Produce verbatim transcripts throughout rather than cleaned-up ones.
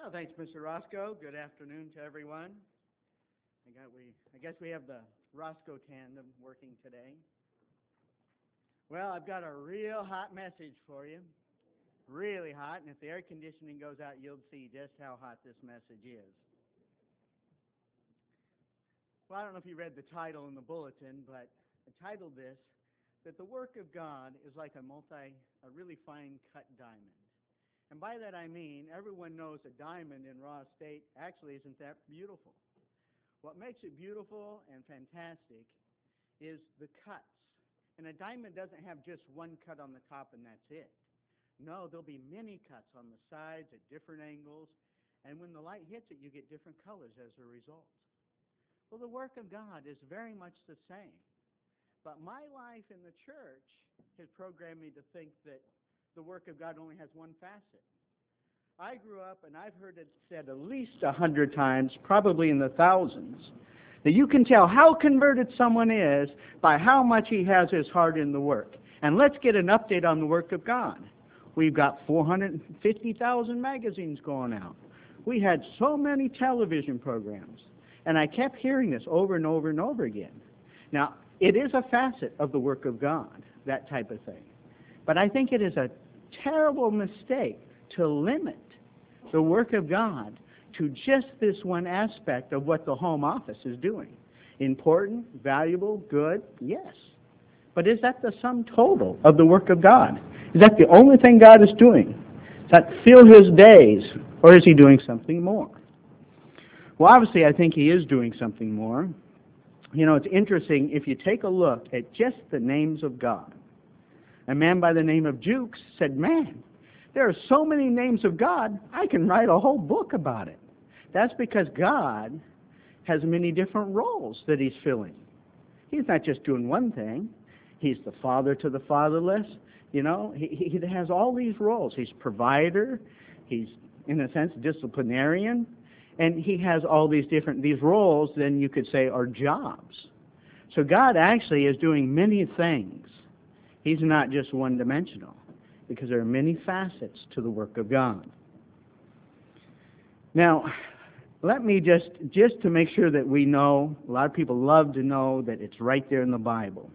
Well, thanks, Mister Roscoe. Good afternoon to everyone. I got we I guess we have the Roscoe tandem working today. Well, I've got a real hot message for you. Really hot, and if the air conditioning goes out, you'll see just how hot this message is. Well, I don't know if you read the title in the bulletin, but I titled this that the work of God is like a multi a really fine cut diamond. And by that I mean everyone knows a diamond in raw state actually isn't that beautiful. What makes it beautiful and fantastic is the cuts. And a diamond doesn't have just one cut on the top and that's it. No, there'll be many cuts on the sides at different angles, and when the light hits it, you get different colors as a result. Well, the work of God is very much the same. But my life in the church has programmed me to think that the work of God only has one facet. I grew up, and I've heard it said at least a hundred times, probably in the thousands, that you can tell how converted someone is by how much he has his heart in the work. And let's get an update on the work of God. We've got four hundred fifty thousand magazines going out. We had so many television programs. And I kept hearing this over and over and over again. Now, it is a facet of the work of God, that type of thing. But I think it is a terrible mistake to limit the work of God to just this one aspect of what the home office is doing. Important, valuable, good, yes. But is that the sum total of the work of God? Is that the only thing God is doing? Does that fill his days, or is he doing something more? Well, obviously, I think he is doing something more. You know, it's interesting, if you take a look at just the names of God. A man by the name of Jukes said, man, there are so many names of God, I can write a whole book about it. That's because God has many different roles that he's filling. He's not just doing one thing. He's the father to the fatherless. You know, he, he has all these roles. He's provider. He's, in a sense, disciplinarian. And he has all these different, these roles, then you could say, are jobs. So God actually is doing many things. He's not just one-dimensional, because there are many facets to the work of God. Now, let me just, just to make sure that we know, a lot of people love to know that it's right there in the Bible.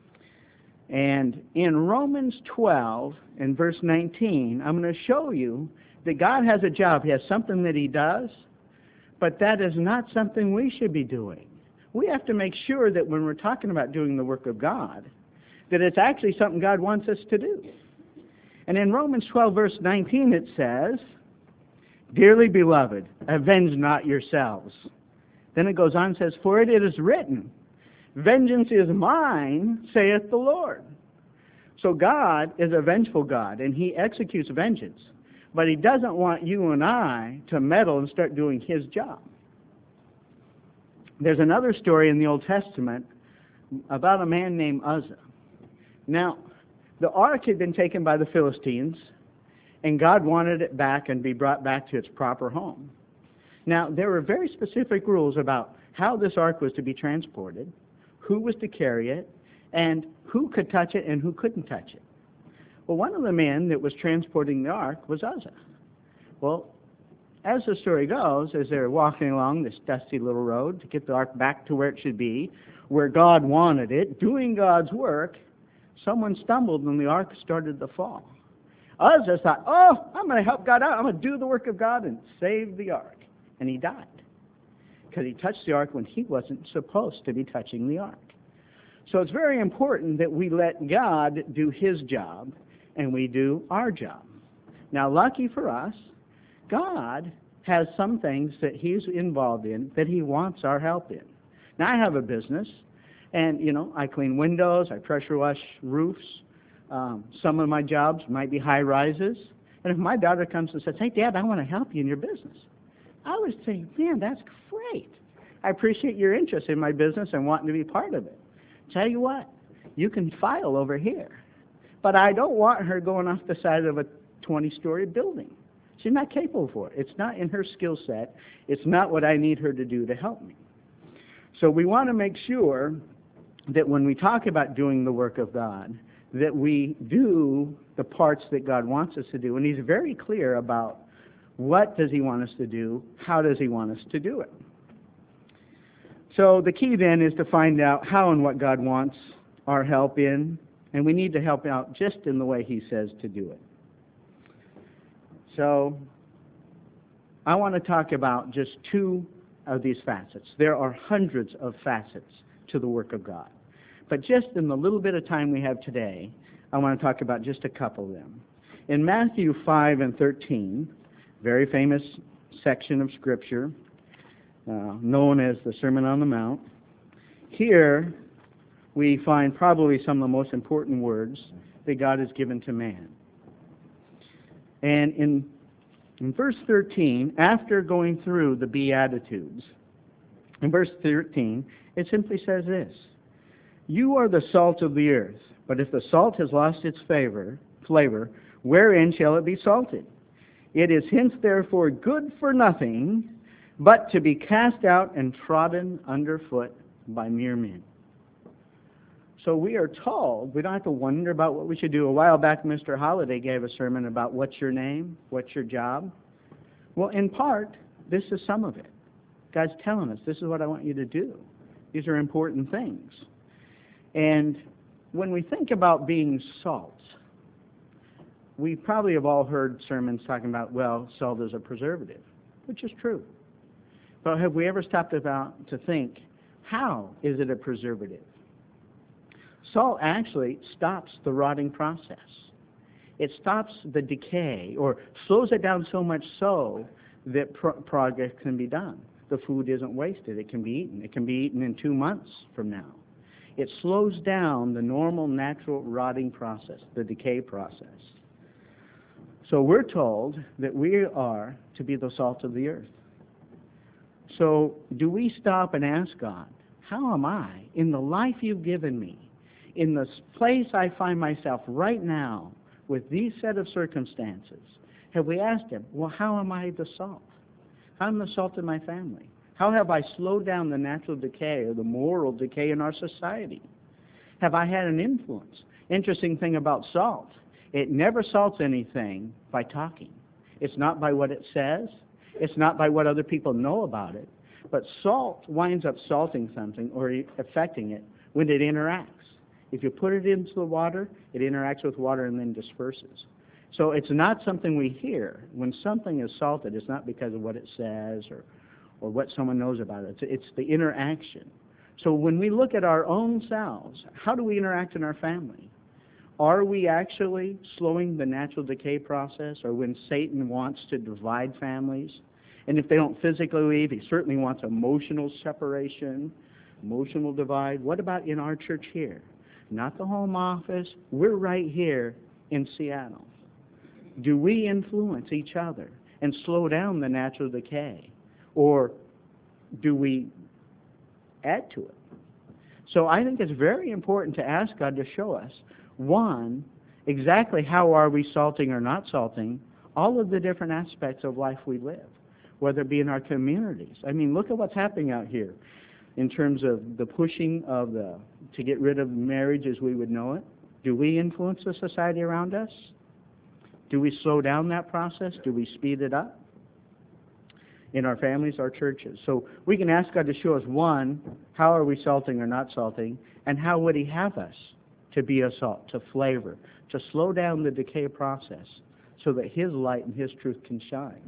And in Romans twelve and verse nineteen, I'm going to show you that God has a job. He has something that he does, but that is not something we should be doing. We have to make sure that when we're talking about doing the work of God, that it's actually something God wants us to do. And in Romans twelve, verse nineteen, it says, dearly beloved, avenge not yourselves. Then it goes on and says, for it is written, vengeance is mine, saith the Lord. So God is a vengeful God, and he executes vengeance. But he doesn't want you and I to meddle and start doing his job. There's another story in the Old Testament about a man named Uzzah. Now, the ark had been taken by the Philistines, and God wanted it back and be brought back to its proper home. Now, there were very specific rules about how this ark was to be transported, who was to carry it, and who could touch it and who couldn't touch it. Well, one of the men that was transporting the ark was Uzzah. Well, as the story goes, as they're walking along this dusty little road to get the ark back to where it should be, where God wanted it, doing God's work, someone stumbled and the ark started to fall. Uzzah thought, oh, I'm going to help God out. I'm going to do the work of God and save the ark. And he died because he touched the ark when he wasn't supposed to be touching the ark. So it's very important that we let God do his job and we do our job. Now, lucky for us, God has some things that he's involved in that he wants our help in. Now, I have a business, and, you know, I clean windows, I pressure wash roofs. Um, some of my jobs might be high rises. And if my daughter comes and says, hey, Dad, I want to help you in your business, I would say, man, that's great. I appreciate your interest in my business and wanting to be part of it. Tell you what, you can file over here. But I don't want her going off the side of a twenty-story building. She's not capable for it. It's not in her skill set. It's not what I need her to do to help me. So we want to make sure that when we talk about doing the work of God, that we do the parts that God wants us to do. And he's very clear about What does he want us to do? How does he want us to do it? So the key then is to find out how and what God wants our help in, and we need to help out just in the way he says to do it. So I want to talk about just two of these facets. There are hundreds of facets to the work of God. But just in the little bit of time we have today, I want to talk about just a couple of them. In Matthew five and thirteen, very famous section of Scripture, uh, known as the Sermon on the Mount, here we find probably some of the most important words that God has given to man. And in, in verse thirteen, after going through the Beatitudes, in verse thirteen, it simply says this: "You are the salt of the earth, but if the salt has lost its favor, flavor, wherein shall it be salted? It is hence therefore good for nothing, but to be cast out and trodden underfoot by mere men." So we are told, we don't have to wonder about what we should do. A while back, Mister Holliday gave a sermon about what's your name, what's your job. Well, in part, this is some of it. God's telling us, this is what I want you to do. These are important things. And when we think about being salt, we probably have all heard sermons talking about, well, salt is a preservative, which is true. But have we ever stopped about to think, how is it a preservative? Salt actually stops the rotting process. It stops the decay, or slows it down so much so that pro- progress can be done. The food isn't wasted. It can be eaten. It can be eaten in two months from now. It slows down the normal, natural rotting process, the decay process. So we're told that we are to be the salt of the earth. So do we stop and ask God, how am I, in the life you've given me, in the place I find myself right now, with these set of circumstances, have we asked him, well, how am I the salt? How am I the salt in my family? How have I slowed down the natural decay or the moral decay in our society? Have I had an influence? Interesting thing about salt, it never salts anything by talking. It's not by what it says. It's not by what other people know about it. But salt winds up salting something or affecting it when it interacts. If you put it into the water, it interacts with water and then disperses. So it's not something we hear. When something is salted, it's not because of what it says or, or what someone knows about it. It's, it's the interaction. So when we look at our own selves, how do we interact in our family? Are we actually slowing the natural decay process? Or when Satan wants to divide families, and if they don't physically leave, he certainly wants emotional separation, emotional divide. What about in our church here? Not the home office. We're right here in Seattle. Do we influence each other and slow down the natural decay? Or do we add to it? So I think it's very important to ask God to show us, one, exactly how are we salting or not salting all of the different aspects of life we live, whether it be in our communities. I mean, look at what's happening out here in terms of the pushing of the, to get rid of marriage as we would know it. Do we influence the society around us? Do we slow down that process? Do we speed it up? In our families, our churches. So we can ask God to show us, one, how are we salting or not salting, and how would he have us to be a salt, to flavor, to slow down the decay process so that his light and his truth can shine.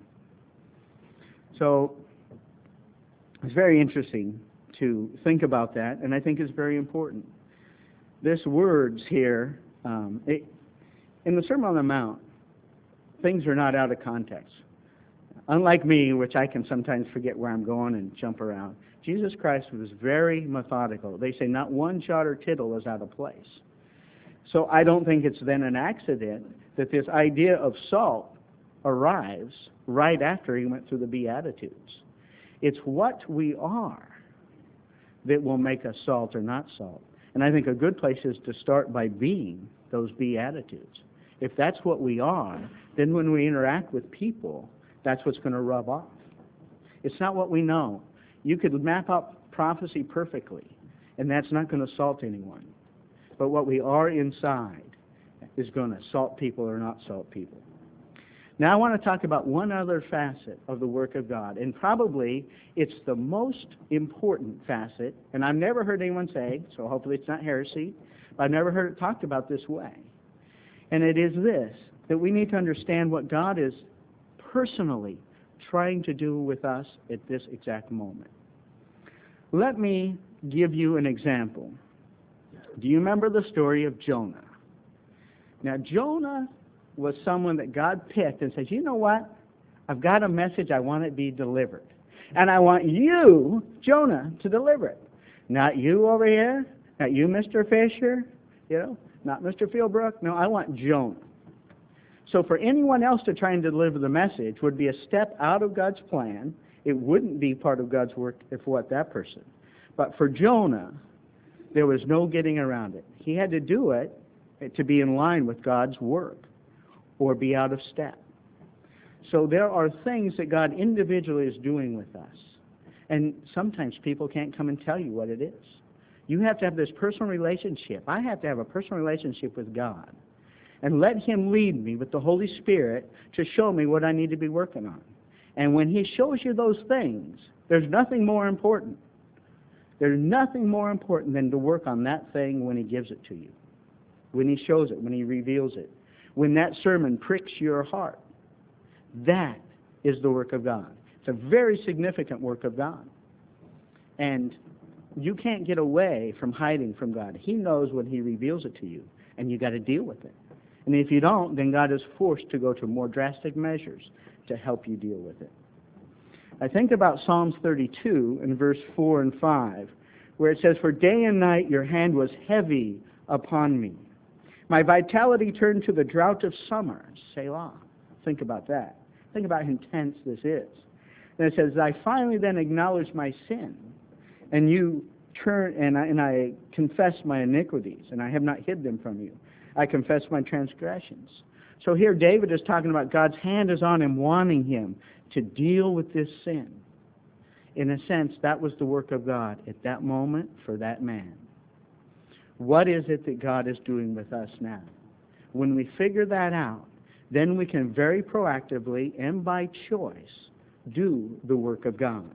So it's very interesting to think about that, and I think it's very important. This words here, um, it, in the Sermon on the Mount, things are not out of context. Unlike me, which I can sometimes forget where I'm going and jump around, Jesus Christ was very methodical. They say not one jot or tittle is out of place. So I don't think it's then an accident that this idea of salt arrives right after he went through the Beatitudes. It's what we are that will make us salt or not salt. And I think a good place is to start by being those Beatitudes. If that's what we are, then when we interact with people, that's what's going to rub off. It's not what we know. You could map out prophecy perfectly, and that's not going to salt anyone. But what we are inside is going to salt people or not salt people. Now I want to talk about one other facet of the work of God, and probably it's the most important facet, and I've never heard anyone say, so hopefully it's not heresy, but I've never heard it talked about this way. And it is this, that we need to understand what God is personally trying to do with us at this exact moment. Let me give you an example. Do you remember the story of Jonah? Now, Jonah was someone that God picked and says, you know what? I've got a message. I want it to be delivered. And I want you, Jonah, to deliver it. Not you over here. Not you, Mister Fisher. You know, not Mister Fieldbrook. No, I want Jonah. So for anyone else to try and deliver the message would be a step out of God's plan. It wouldn't be part of God's work for what that person. But for Jonah, there was no getting around it. He had to do it to be in line with God's work, or be out of step. So there are things that God individually is doing with us. And sometimes people can't come and tell you what it is. You have to have this personal relationship. I have to have a personal relationship with God. And let Him lead me with the Holy Spirit to show me what I need to be working on. And when He shows you those things, there's nothing more important. There's nothing more important than to work on that thing when He gives it to you. When He shows it, when He reveals it. When that sermon pricks your heart. That is the work of God. It's a very significant work of God. And you can't get away from hiding from God. He knows when He reveals it to you, and you got to deal with it. And if you don't, then God is forced to go to more drastic measures to help you deal with it. I think about Psalms thirty-two in verse four and five, where it says, for day and night your hand was heavy upon me. My vitality turned to the drought of summer. Selah. Think about that. Think about how intense this is. And it says, I finally then acknowledged my sin, and you turn and I, and I confess my iniquities, and I have not hid them from you. I confess my transgressions. So here David is talking about God's hand is on him, wanting him to deal with this sin. In a sense, that was the work of God at that moment for that man. What is it that God is doing with us now? When we figure that out, then we can very proactively and by choice do the work of God.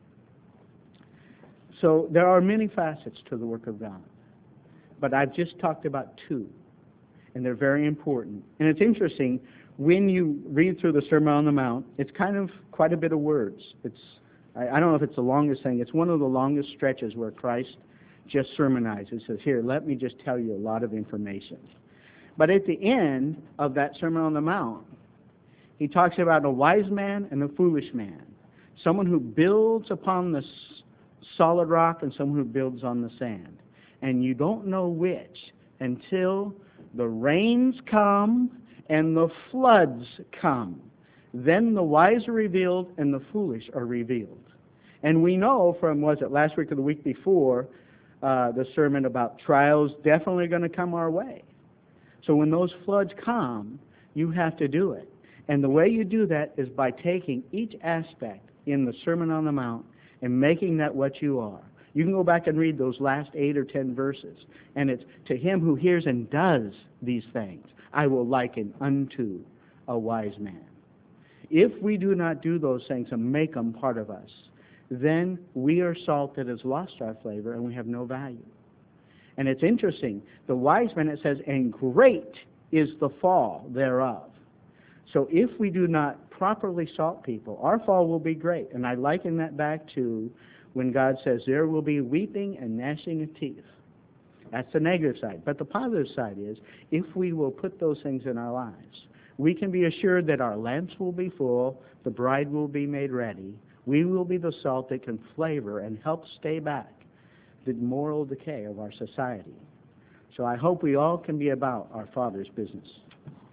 So there are many facets to the work of God, but I've just talked about two, and they're very important. And it's interesting, when you read through the Sermon on the Mount, it's kind of quite a bit of words. It's I, I don't know if it's the longest thing. It's one of the longest stretches where Christ just sermonizes. He says, here, let me just tell you a lot of information. But at the end of that Sermon on the Mount, He talks about a wise man and a foolish man, someone who builds upon the solid rock and someone who builds on the sand. And you don't know which until the rains come and the floods come. Then the wise are revealed and the foolish are revealed. And we know from, was it last week or the week before, uh, the sermon about trials definitely going to come our way. So when those floods come, you have to do it. And the way you do that is by taking each aspect in the Sermon on the Mount and making that what you are. You can go back and read those last eight or ten verses. And it's, to him who hears and does these things, I will liken unto a wise man. If we do not do those things and make them part of us, then we are salt that has lost our flavor and we have no value. And it's interesting, the wise man, it says, and great is the fall thereof. So if we do not properly salt people, our fall will be great. And I liken that back to when God says there will be weeping and gnashing of teeth. That's the negative side. But the positive side is, if we will put those things in our lives, we can be assured that our lamps will be full, the bride will be made ready, we will be the salt that can flavor and help stay back the moral decay of our society. So I hope we all can be about our Father's business.